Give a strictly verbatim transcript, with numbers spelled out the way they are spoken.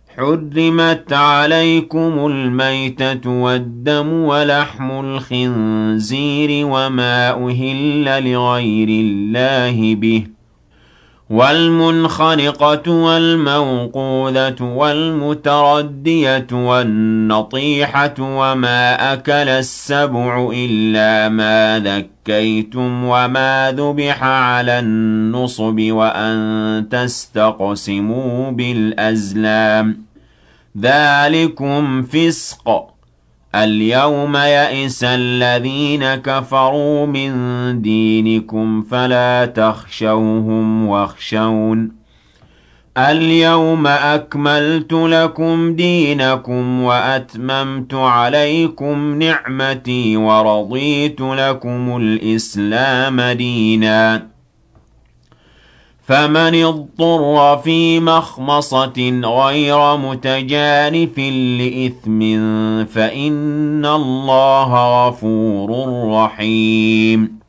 حرمت عليكم الميتة والدم ولحم الخنزير وما أهل لغير الله به والمنخنقة والموقوذة والمتردية والنطيحة وما أكل السبع إلا ما ذكيتم وما ذبح على النصب وأن تستقسموا بالأزلام ذلكم فسق. اليوم يئس الذين كفروا من دينكم فلا تخشوهم واخشون اليوم أكملت لكم دينكم وأتممت عليكم نعمتي ورضيت لكم الإسلام دينا فمن اضطر في مخمصة غير متجانف لإثم فإن الله غفور رحيم.